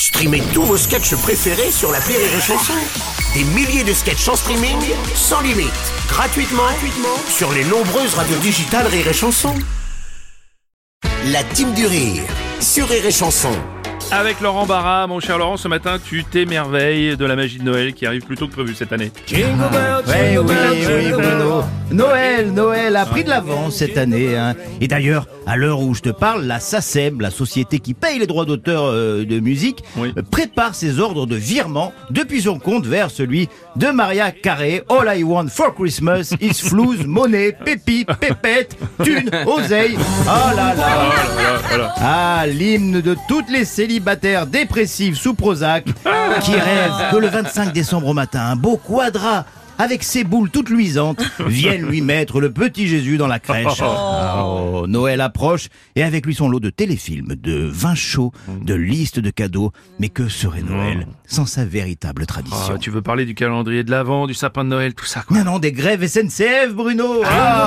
Streamez tous vos sketchs préférés sur l'appli Rire et Chanson. Des milliers de sketchs en streaming, sans limite, gratuitement sur les nombreuses radios digitales Rire et Chanson. La team du rire sur Rire et Chanson. Avec Laurent Barra, mon cher Laurent, ce matin, tu t'émerveilles de la magie de Noël qui arrive plus tôt que prévu cette année. Oui, Bruno. Noël a pris de l'avance cette année. Et d'ailleurs, à l'heure où je te parle, la SACEM, la société qui paye les droits d'auteur de musique, prépare ses ordres de virement depuis son compte vers celui de Maria Carré. All I want for Christmas is flouze, monnaie, pépi, pépette, thune, oseille. Oh là là. Ah, l'hymne de toutes les célibataires dépressifs sous Prozac qui rêvent que le 25 décembre au matin, un beau quadra avec ses boules toutes luisantes viennent lui mettre le petit Jésus dans la crèche. Oh, Noël approche et avec lui son lot de téléfilms, de vins chauds, de listes de cadeaux. Mais que serait Noël sans sa véritable tradition? Tu veux parler du calendrier de l'Avent, du sapin de Noël, tout ça quoi. Non, des grèves SNCF, Bruno.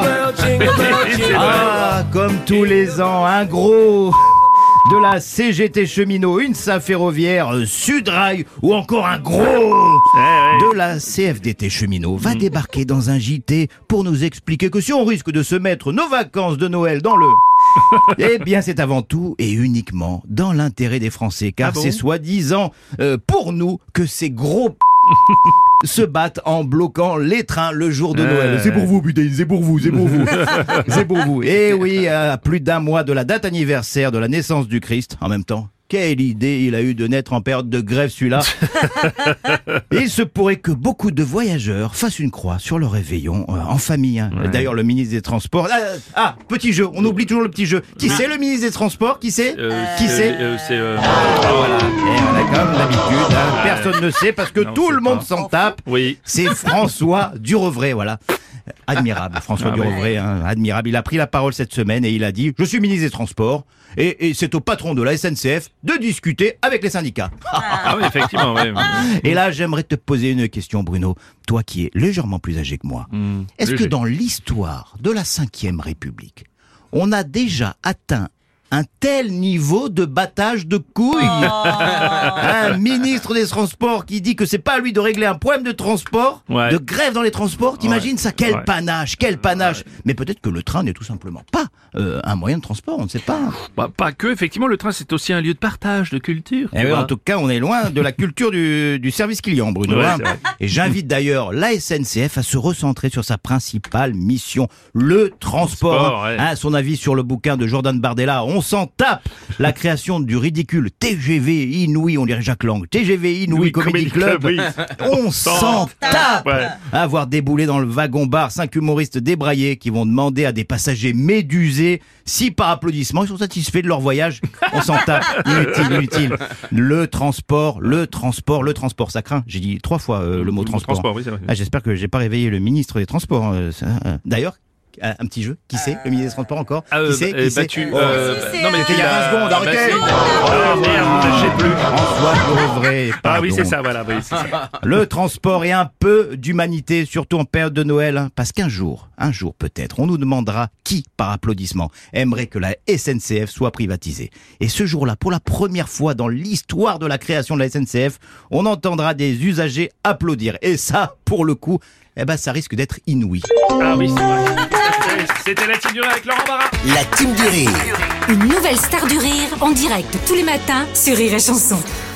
Comme tous les ans, un gros de la CGT cheminot, une SAF ferroviaire, Sudrail ou encore un gros de la CFDT cheminot va débarquer dans un JT pour nous expliquer que si on risque de se mettre nos vacances de Noël dans le... Eh bien c'est avant tout et uniquement dans l'intérêt des Français, car c'est soi-disant pour nous que ces gros se battent en bloquant les trains le jour de Noël. C'est pour vous, putain, c'est pour vous. C'est pour vous. Et oui, à plus d'un mois de la date anniversaire de la naissance du Christ, en même temps, quelle idée il a eu de naître en période de grève celui-là. Et il se pourrait que beaucoup de voyageurs fassent une croix sur le réveillon en famille. D'ailleurs, le ministre des Transports... petit jeu, on oublie toujours le petit jeu. Qui c'est le ministre des Transports? Qui c'est Voilà. Et on a comme d'habitude, personne ne sait parce que tout le monde s'en tape. Oui. C'est François Durovray, voilà. Admirable, François Durovray, admirable. Il a pris la parole cette semaine et il a dit « Je suis ministre des Transports et c'est au patron de la SNCF de discuter avec les syndicats. » Oui, effectivement. Et là, j'aimerais te poser une question, Bruno. Toi qui es légèrement plus âgé que moi. Est-ce que dans l'histoire de la Ve République, on a déjà atteint un tel niveau de battage de couilles? Un ministre des Transports qui dit que c'est pas à lui de régler un problème de transport, de grève dans les transports, t'imagines ça? Quel panache. Mais peut-être que le train n'est tout simplement pas un moyen de transport, on ne sait pas. Pas que, effectivement, le train c'est aussi un lieu de partage, de culture. Et en tout cas, on est loin de la culture du service client, Bruno. Et j'invite d'ailleurs la SNCF à se recentrer sur sa principale mission, le transport. Son avis sur le bouquin de Jordan Bardella, on s'en tape. La création du ridicule TGV Inouï, on dirait Jacques Lang, TGV Inouï Comedy Club. On s'en tape. Avoir déboulé dans le wagon-bar 5 humoristes débraillés qui vont demander à des passagers médusés si par applaudissement ils sont satisfaits de leur voyage. On s'en tape. Inutile. Le transport, ça craint. J'ai dit 3 fois le mot transport. Oui, c'est vrai. J'espère que j'ai pas réveillé le ministre des Transports. D'ailleurs, un petit jeu. Qui c'est le ministre des Transports encore? Qui c'est Non, mais c'était il y a 20 secondes. Arrêtez. Merde, je sais plus. François Durovray. Oui, c'est ça, voilà. Oui, c'est ça. Le transport et un peu d'humanité, surtout en période de Noël. Parce qu'un jour peut-être, on nous demandera qui, par applaudissement, aimerait que la SNCF soit privatisée. Et ce jour-là, pour la première fois dans l'histoire de la création de la SNCF, on entendra des usagers applaudir. Et ça, pour le coup, ça risque d'être inouï. Oui, c'est vrai. C'était la team du rire avec Laurent Barra. La team du rire. Une nouvelle star du rire en direct tous les matins sur Rire et Chanson.